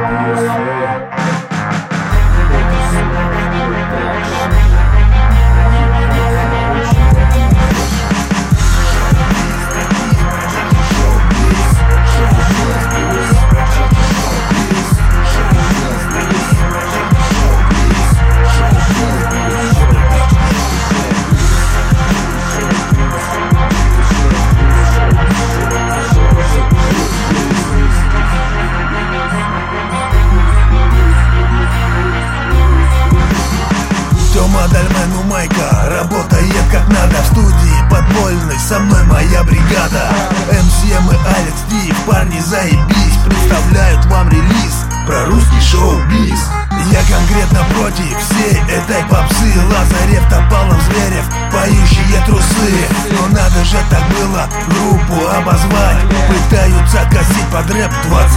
Дальмену майка работает как надо. В студии подпольной со мной моя бригада. МСМ и Алекс Ди, парни заебись, представляют вам релиз про русский шоу-биз. Я конкретно против всей этой попсы. Лазарев, Топалов, Зверев, поющие трусы. Но надо же так было группу обозвать. Пытаются косить под рэп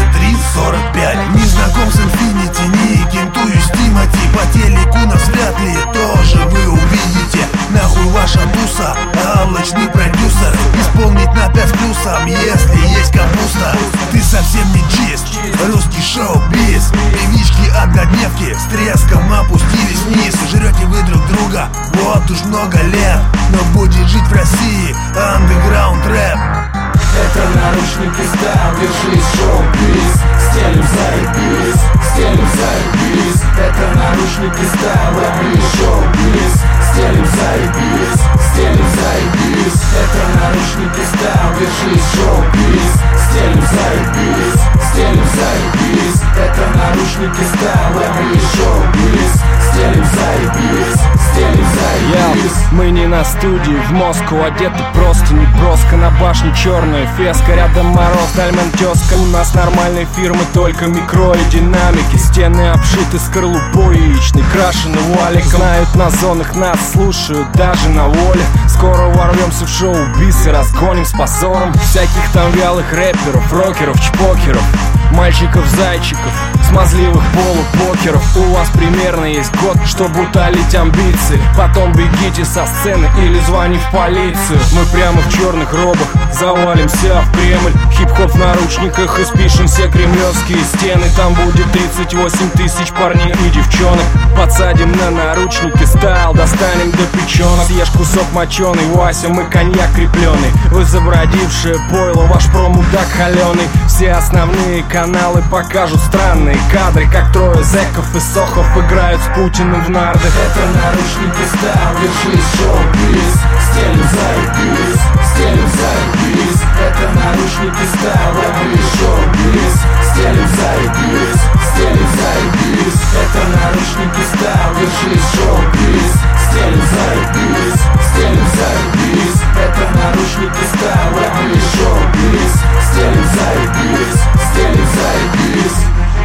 23-45. Не знаком с Infinity, не кентую с Тимати. По телеку нас вряд ли тоже вы увидите. Нахуй ваша туса, алчный продюсер. Исполнить на 5 с плюсом, если есть капуста. Ты совсем не чист, русский шоу-биз. Певички однодневки с треском опустились вниз. Жрете вы друг друга вот уж много лет, но будет жить в России андеграунд рэп. Это наручники стайл, держись, шоу-биз. Стелим заебись, стелим заебись. Это наручники стайл, лови шоу-биз. Стелим заебись, стелим заебись. Это наручники стайл, держись, шоу-биз. Стелим заебись, стелим заебись. Это наручники стайл, лови шоу-биз. Стелим заебись, стелим заебись. Мы не на студии, в Москву одеты просто не броско. На башне черная феска, рядом мороз, Дальмен тезка. У нас нормальные фирмы, только микро и динамики. Стены обшиты скорлупой яичной, крашены валиком. Знают на зонах, нас слушают даже на воле. Скоро ворвемся в шоу-биз и разгоним с позором всяких там вялых рэперов, рокеров, чпокеров, мальчиков-зайчиков, смазливых полупокеров. У вас примерно есть год, чтобы утолить амбиции. Потом бегите со сцены или звони в полицию. Мы прямо в черных робах завалимся в Кремль. Хип-хоп в наручниках и спишем все кремлевские стены. Там будет 38 тысяч парней и девчонок. Подсадим на наручники стайл, достанем до печенок. Съешь кусок моченый, Вася, мы коньяк крепленый. Вы забродившее пойло, ваш промудак холеный. Все основные каналы покажут странные кадры, как трое зэков и сохов играют с Путиным в нарды. Это наручники стайл, держись, шоу-биз. Стелим заебись, стелим заебись. Это наручники стайл, лови шоу-биз. Стелим заебись, стелим заебись. Это наручники стайл, держись, шоу-биз. Стелим заебись, стелим заебись. Это наручники стайл, лови шоу-биз. Стелим заебись, стелим заебись.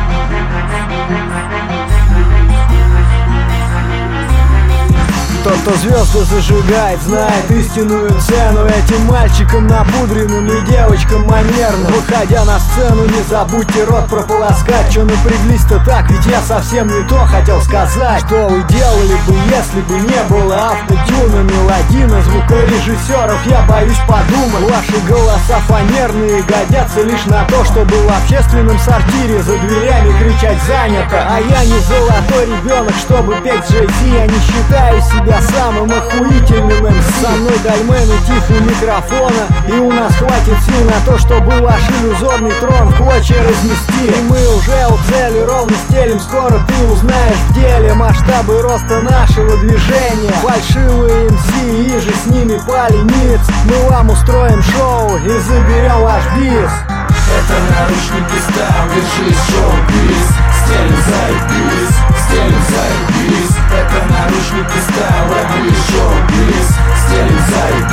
Тот, кто звезды зажигает, знает истинную цену этим мальчикам напудренным и девочкам манерным. Выходя на сцену, не забудьте рот прополоскать. Чё напряглись-то так, ведь я совсем не то хотел сказать. Что вы делали бы, если бы не было автотюна, мелодина, звукорежиссеров, я боюсь подумать. Ваши голоса фанерные годятся лишь на то, чтобы в общественном сортире за дверями кричать «занято». А я не золотой ребенок, чтобы петь Джей-Зи. Я не считаю себя самым охуительным МС. Со мной Дальмен и тихий микрофона, и у нас хватит сил на то, чтобы ваш иллюзорный трон в клочья разнести. И мы уже у цели ровно стелим. Скоро ты узнаешь в деле масштабы роста нашего движения. Фальшивые МС и же с ними поленец. Мы вам устроим шоу и заберем ваш биз. Это наручники стайл, держись, шоу-биз. Стелим заебись, стелим заебись. Это наручники стайл, лови шоу-биз. Стелим заебись.